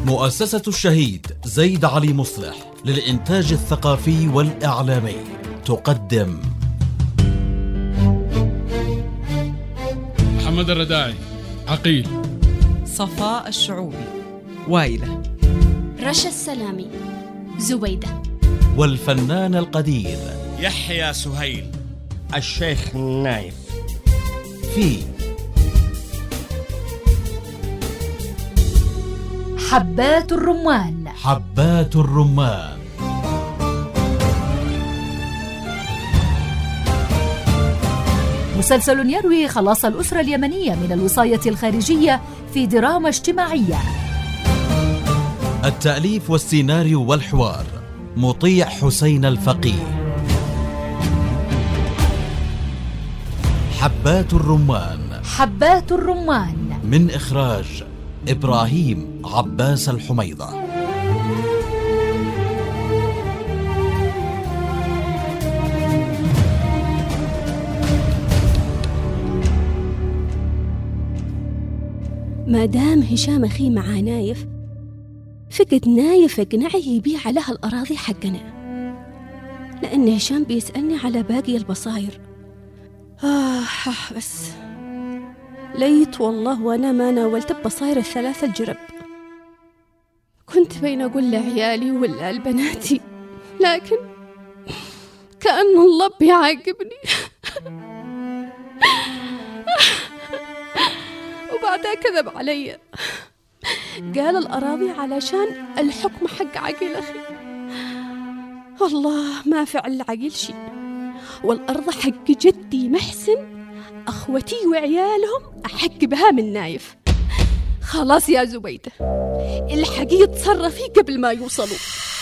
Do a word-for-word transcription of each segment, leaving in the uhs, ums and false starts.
مؤسسة الشهيد زيد علي مصلح للإنتاج الثقافي والإعلامي تقدم محمد الرداعي عقيل، صفاء الشعوبي وايلة، رشا السلامي زبيدة، والفنان القدير يحيى سهيل، الشيخ نايف. في حبات الرمان. حبات الرمان. مسلسل يروي خلاص الأسرة اليمنية من الوصاية الخارجية في دراما اجتماعية. التأليف والسيناريو والحوار مطيع حسين الفقيه. حبات الرمان. حبات الرمان من إخراج إبراهيم عباس الحميضة. ما دام هشام أخي مع نايف، فقد نايف يقنعه يبيع لها الأراضي حقنا، لأن هشام بيسألني على باقي البصاير. آه بس ليت والله وأنا ما ناولت ببصاير الثلاثة الجرب. كنت بين أقول لعيالي ولا لبناتي، لكن كأن الله بيعاقبني. وبعدها كذب علي، قال الأراضي علشان الحكم حق عقيل أخي. والله ما فعل عقيل شيء، والأرض حق جدي محسن أخوتي وعيالهم أحق بها من نايف. خلاص يا زبيدة، الحقي تصرفي قبل ما يوصلوا.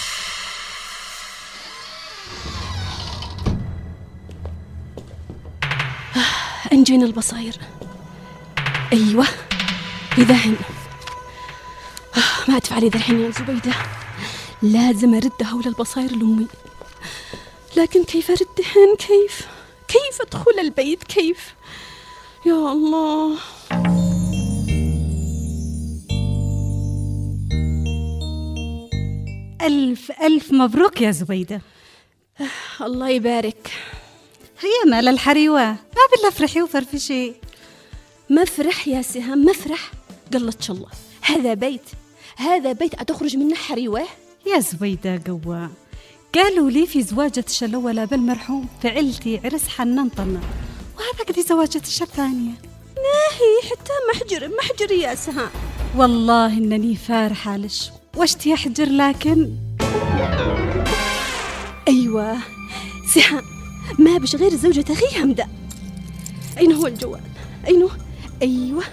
انجينا البصاير. أيوة إذا هن ما تفعلي ذا الحين يا زبيدة، لازم أردها وللبصاير لأمي. لكن كيف أردهن؟ كيف كيف أدخل البيت؟ كيف يا الله؟ ألف ألف مبروك يا زبيدة. الله يبارك. هيا مال الحريوة، ما بالله فرحي وفرفشي. مفرح يا سهام مفرح، قلت الله. هذا بيت هذا بيت أتخرج منه حريوة يا زبيدة. قوة قالوا لي في زواجة الشلولة بالمرحوم فعلتي عرس حنان طنة، وهذا قدي زواجة الشر ثانية. ناهي حتى محجر محجر يا سهام. والله إنني فارحة لش واشتي يحجر، لكن أيوة سهام، ما بش غير زوجة أخي همدة. أين هو الجوال؟ أين هو؟ أيوة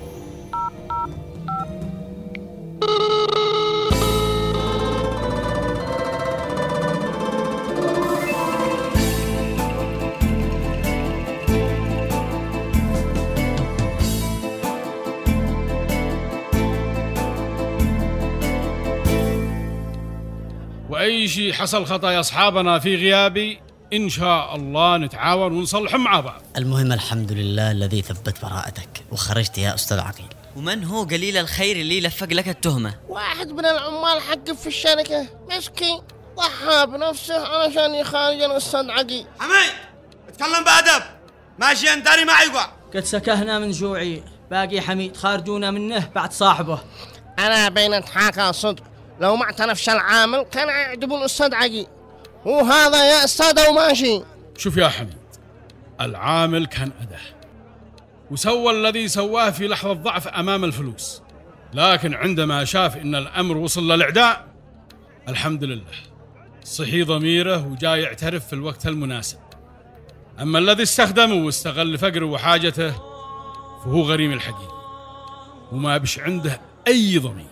وأي شيء حصل خطأ يا أصحابنا في غيابي إن شاء الله نتعاون ونصلح مع بعض. المهم الحمد لله الذي ثبت براءتك وخرجت يا أستاذ عقيل. ومن هو قليل الخير اللي لفق لك التهمة؟ واحد من العمال حق في الشركة مسكين ضحى بنفسه علشان يخارج الأستاذ عقيل. حميد اتكلم بأدب، ماشي أنت داري ما يقع. قد سكهنا من جوعي، باقي حميد خارجونا منه بعد صاحبه. أنا بين اتحاكى صدق، لو ما اعترفش العامل كان يعدبوا الأستاذ عقيل، وهذا يا أستاذ وماشي. شوف يا حميد، العامل كان أداه وسوى الذي سواه في لحظة ضعف أمام الفلوس، لكن عندما شاف إن الأمر وصل للإعداء الحمد لله صحي ضميره وجاء يعترف في الوقت المناسب. أما الذي استخدمه واستغل فقره وحاجته فهو غريم الحقيقي وما بش عنده أي ضمير.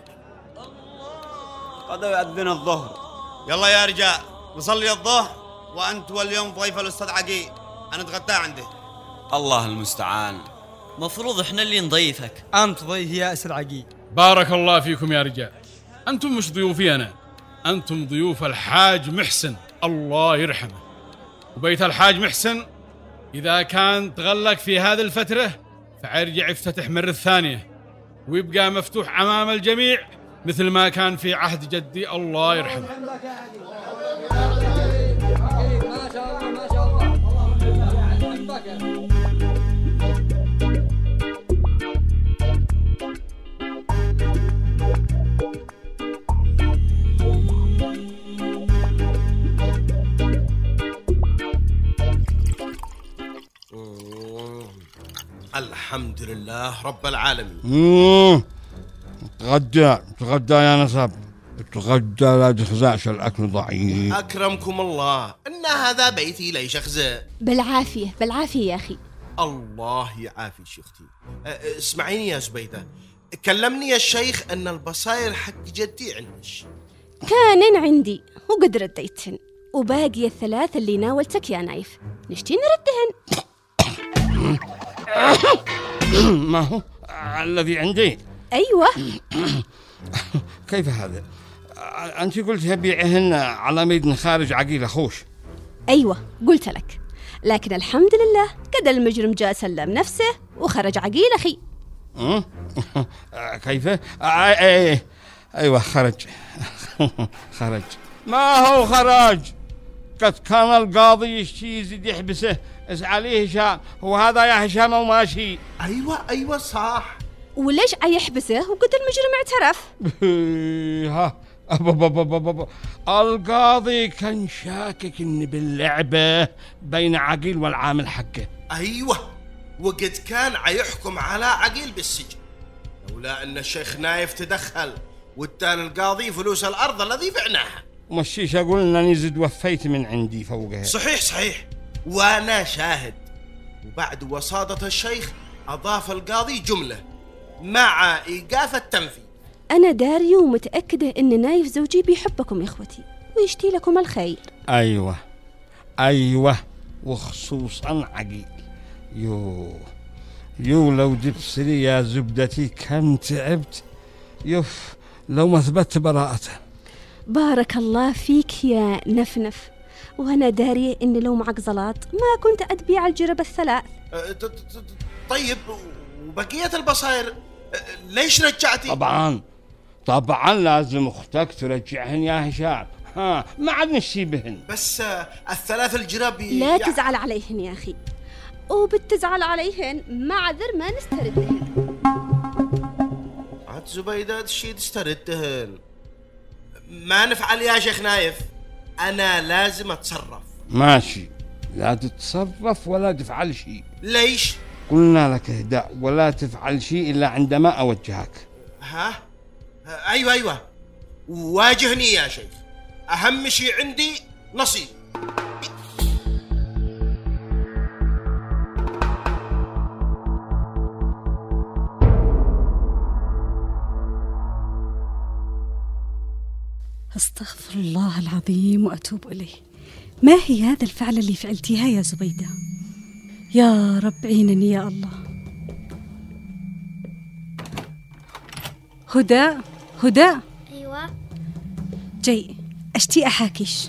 قد يأذن الظهر، يلا يا رجال نصلي الظهر، وأنت واليوم ضيف الأستاذ عقيل أنا اتغدى عنده. الله المستعان، مفروض إحنا اللي نضيفك. أنت ضيف يا أستاذ عقيل. بارك الله فيكم يا رجال، أنتم مش ضيوفي أنا، أنتم ضيوف الحاج محسن الله يرحمه. وبيت الحاج محسن إذا كان تغلق في هذه الفترة فعرجع يفتتح مرة ثانية ويبقى مفتوح أمام الجميع مثل ما كان في عهد جدي الله يرحمه. الحمد لله رب العالمين. امم تغدى تغدى يا نصب، تغدى لا تخزعش، الأكل ضعيف. أكرمكم الله، إن هذا بيتي ليش أخزى. بالعافية بالعافية يا أخي. الله يعافي شيختي. اسمعيني يا زبيدة، كلمني الشيخ أن البصاير حق جدي عندش. كانن عندي وقد رديتهن، وباقي الثلاث اللي ناولتك يا نايف نشتي نردهن. ما هو الذي عندي؟ أيوة. كيف هذا؟ أنت قلت بيعهن على ميد خارج عقيل أخوش. أيوة قلت لك، لكن الحمد لله قد المجرم جاء سلم نفسه وخرج عقيل أخي. كيف؟ أي أيوة خرج. خرج. ما هو خرج، قد كان القاضي يشتي يزيد يحبسه، اسعى ليه هشام، هو هذا يا هشام وماشي. أيوة أيوة صح. وليش يحبسه وقد المجرم اعترف؟ ها القاضي كان شاكك ان باللعبة بين عقيل والعامل حقه. أيوة، وقد كان عيحكم على عقيل بالسجن لولا أن الشيخ نايف تدخل وادان القاضي فلوس الأرض الذي بعناها. مشيش أقول أنني زد وفيت من عندي فوقها. صحيح صحيح، وأنا شاهد. وبعد وصادة الشيخ أضاف القاضي جملة مع إيقاف التنفيذ. أنا داري ومتأكدة أن نايف زوجي بيحبكم يا إخوتي ويشتي لكم الخير. أيوة أيوة، وخصوصا عقيل. يو يو لو دبسري يا زبدتي كم تعبت، يف لو ما ثبت براءته. بارك الله فيك يا نفنف، وأنا داري أن لو معك زلاط ما كنت أتبيع الجرب الثلاث. طيب وبقية البصاير ليش رجعتي؟ طبعا طبعا لازم أختك ترجعهن يا هشام. ها ما عاد نشي بهن. بس الثلاث الجراب لا يعني تزعل عليهن يا أخي، وبتزعل عليهن معذر ما نستردهن. عاد زبيدة تشي تستردهن، ما نفعل يا شيخ نايف، أنا لازم أتصرف. ماشي، لا تتصرف ولا تفعل شيء. ليش؟ قلنا لك اهدأ ولا تفعل شيء إلا عندما أوجهك. ها؟ أيوة أيوة، واجهني يا شيخ، أهم شيء عندي نصيب. استغفر الله العظيم وأتوب إليه. ما هي هذا الفعل اللي فعلتيها يا زبيدة؟ يا رب عينني يا الله. هدى هدى. أيوة جاي أشتي أحاكيش.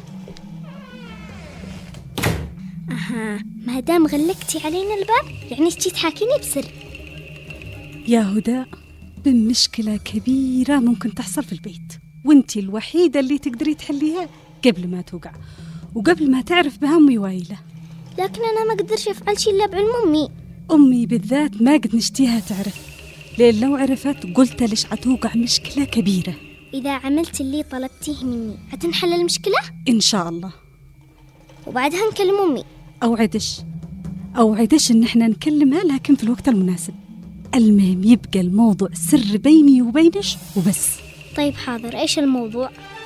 أها، ما دام غلقتي علينا الباب يعني اشتي تحاكيني بسر. يا هدى، بمشكلة كبيرة ممكن تحصل في البيت، وانتي الوحيدة اللي تقدري تحليها قبل ما توقع وقبل ما تعرف بها أمي وايلة. لكن أنا ما أقدرش أفعل شيء إلا بعلم أمي. أمي بالذات ما قد نشتيها تعرف، لأن لو عرفت قلت ليش عتوقع مشكلة كبيرة. إذا عملت اللي طلبتيه مني هتنحل المشكلة إن شاء الله، وبعدها نكلم أمي. أوعدش أوعدش إن احنا نكلمها، لكن في الوقت المناسب. المهم يبقى الموضوع سر بيني وبينش وبس. طيب حاضر، إيش الموضوع؟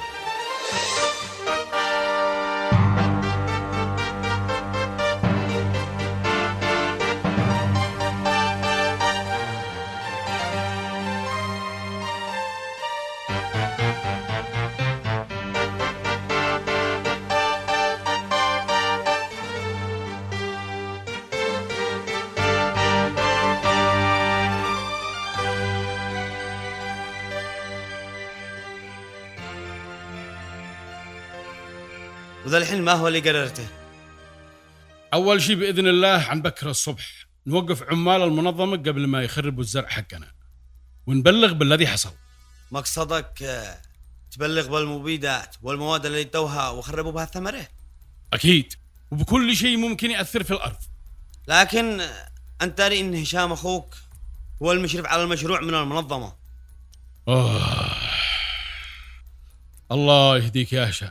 وذا الحين ما هو اللي قررته؟ أول شيء بإذن الله عن بكرة الصبح نوقف عمال المنظمة قبل ما يخربوا الزرع حقنا ونبلغ بالذي حصل. مقصدك آه، تبلغ بالمبيدات والمواد اللي توها وخربوا بها الثمرة؟ أكيد، وبكل شيء ممكن يأثر في الأرض. لكن آه، أنت ترى إن هشام أخوك هو المشرف على المشروع من المنظمة. أوه. الله يهديك يا هشام.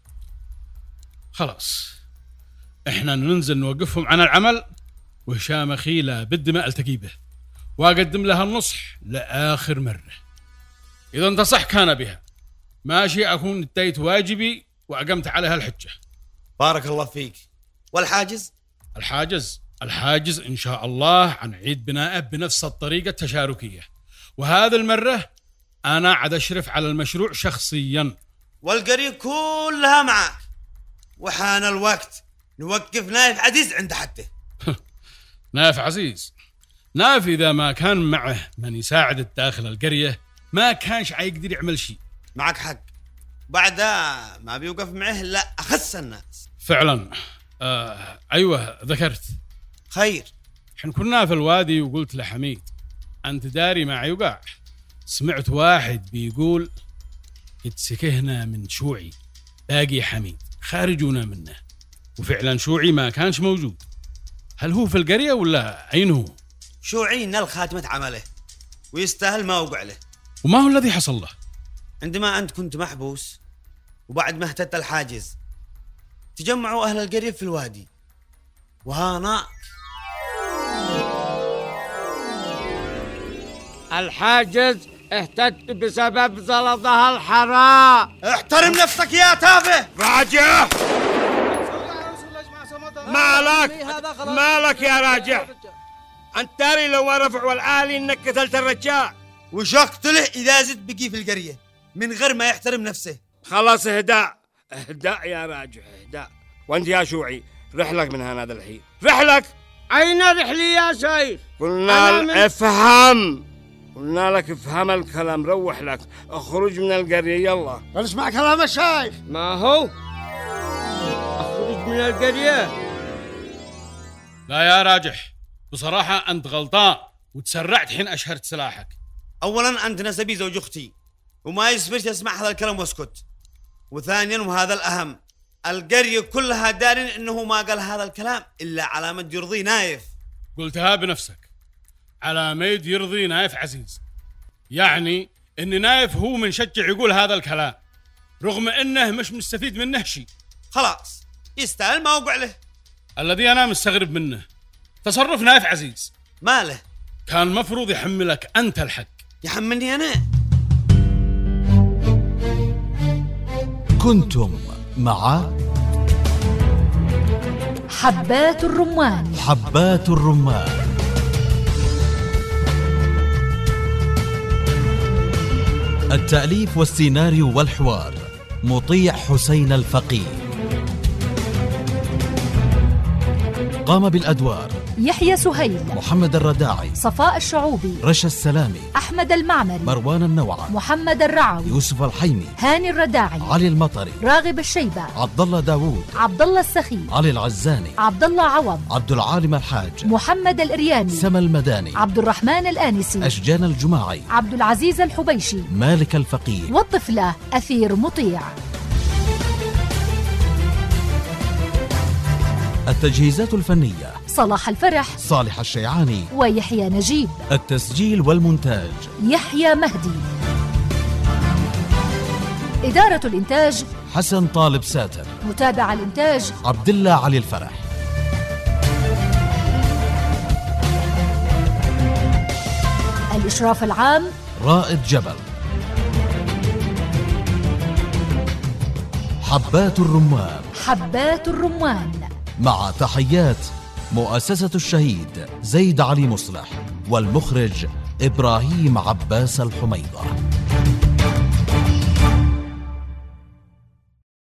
خلاص احنا ننزل نوقفهم عن العمل، وهشام أخي لابد ما ألتقي به وأقدم لها النصح لآخر مرة. إذا انتصح كان بها، ماشي أكون اديت واجبي وأقمت عليها الحجة. بارك الله فيك. والحاجز؟ الحاجز الحاجز إن شاء الله عنعيد بناءه بنفس الطريقة التشاركية، وهذا المرة أنا عاد أشرف على المشروع شخصيا. والقرية كلها معك، وحان الوقت نوقف نايف عزيز عند حده. نايف عزيز؟ نايف إذا ما كان معه من يساعد داخل القرية ما كانش عيقدر يعمل شيء. معك حق، بعدها ما بيوقف معه لا أخس الناس. فعلا. آه أيوة ذكرت. خير. حين كنا في الوادي وقلت لحميد أنت داري ما يوقع، سمعت واحد بيقول قد سكهنا من شوعي باقي حميد خارجونا منه، وفعلا شوعي ما كانش موجود. هل هو في القرية ولا أين هو؟ شوعي نال خاتمة عمله ويستاهل ما وقع له. وما هو الذي حصل له؟ عندما أنت كنت محبوس وبعد ما اهتدت الحاجز تجمعوا أهل القرية في الوادي، وهانا الحاجز اهتدت بسبب زلطها الحراء. احترم نفسك يا تافه. راجع. مالك مالك يا راجع؟ انت تاري لو ما رفعوا الآلي انك قتلت الرجال. وش اقتله اذا زد بقي في القرية من غير ما يحترم نفسه؟ خلاص اهداء اهداء يا راجع اهداء. وانت يا شوعي رحلك من هنا الحين، رحلك. اين رحلي يا شيخ؟ قلنا من... افهم قلنا لك افهم الكلام، روح لك اخرج من القرية. يلا اسمع كلام الشيخ. ما هو اخرج من القرية. لا يا راجح، بصراحة أنت غلطان وتسرعت حين أشهرت سلاحك. أولا أنت نسبي زوج أختي وما يصبر تسمع هذا الكلام واسكت، وثانيا وهذا الأهم القرية كلها دارين إنه ما قال هذا الكلام إلا على مد يرضي نايف. قلتها بنفسك، على مد يرضي نايف عزيز، يعني إن نايف هو من شجع يقول هذا الكلام رغم إنه مش مستفيد منه شيء. خلاص يستاهل ما وقع له. الذي أنا مستغرب منه تصرف نايف عزيز. ماله؟ كان مفروض يحملك أنت الحق. يحملني أنا؟ كنتم مع حبات الرمان. حبات الرمان، التأليف والسيناريو والحوار مطيع حسين الفقيه. قام بالأدوار يحيى سهيل، محمد الرداعي، صفاء الشعوبي، رشا السلامي، أحمد المعمري، مروان النوعة، محمد الرعوي، يوسف الحيمي، هاني الرداعي، علي المطري، راغب الشيبة، عبد الله داوود، عبد الله السخي، علي العزاني، عبد الله عوض، عبد العالم الحاج، محمد الإرياني، سما المداني، عبد الرحمن الآنسي، أشجان الجماعي، عبد العزيز الحبيشي، مالك الفقيه، والطفلة أثير مطيع. التجهيزات الفنية صلاح الفرح، صالح الشيعاني، ويحيى نجيب. التسجيل والمونتاج يحيى مهدي. إدارة الإنتاج حسن طالب ساتر. متابع الإنتاج عبد الله علي الفرح. الإشراف العام رائد جبل. حبات الرمان. حبات الرمان، مع تحيات مؤسسة الشهيد زيد علي مصلح، والمخرج إبراهيم عباس الحميضة.